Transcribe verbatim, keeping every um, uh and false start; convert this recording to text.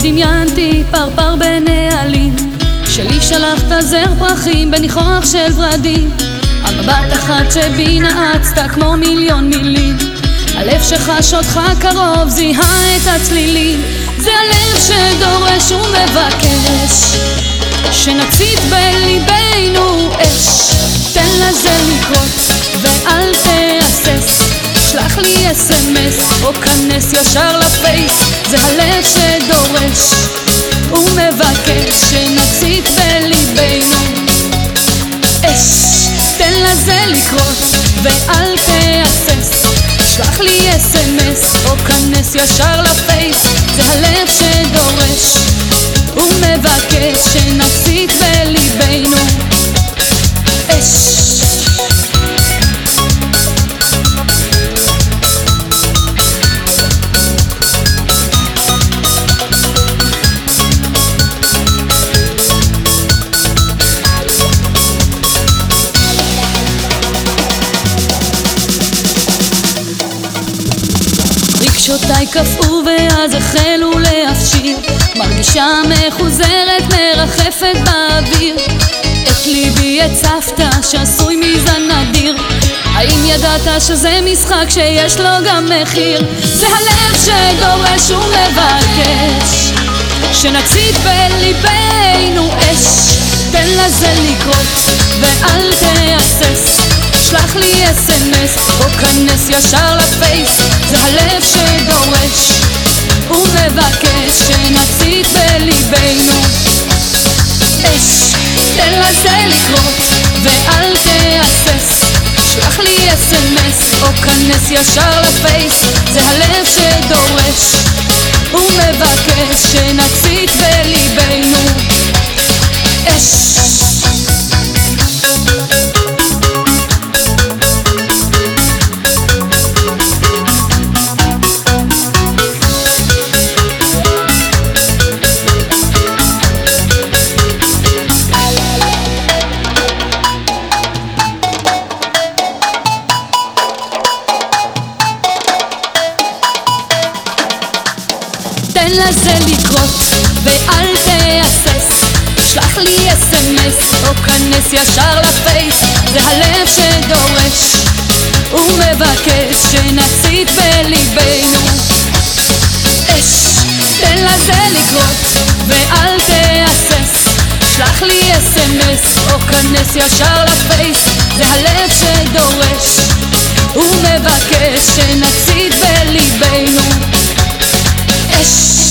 דמיינתי פרפר בנעלים שלי, שלחת זר פרחים בניחוח של ורדים. המבט אחת שבי נעצת כמו מיליון מילים, הלב שחש אותך קרוב זיהה את הצלילים. זה הלב שדורש ומבקש שנצית בליבנו אש. תן לזה לקרות ואל תהסס, שלח לי אס אם אס או כנס ישר לפייס. זה הלב שדורש ומבקש שנצית בליבנו אש. תן לזה לקרות ואל תהסס, שלח לי אס אם אס או כנס ישר לפייס. זה הלב שדורש ומבקש שנצית בליבנו אש. רגשותיי קפאו ואז החלו להפשיר, מרגישה מחוזרת מרחפת באוויר. את ליבי הצפת שעשוי מזן נדיר, האם ידעת שזה משחק שיש לו גם מחיר? זה הלב שדורש ומבקש שנצית בליבנו אש. תן לזה לקרות ואל תהסס, שלח לי אס אם אס או כנס ישר לפייס. זה הלב שדורש ומבקש שנצית בליבנו אש. תן לזה לקרות ואל תהסס, שלח לי אס אם אס או כנס ישר לפייס. זה הלב שדורש ומבקש שנצית בליבנו אש. תן לזה לקרות ואל תהסס, שלח לי אס אם אס או כנס ישר לפייס. זה הלב שדורש ומבקש שנצית בליבנו אש. תן לזה לקרות ואל תהסס, שלח לי אס אם אס או כנס ישר לפייס. זה הלב שדורש ומבקש שנצית בליבנו אש.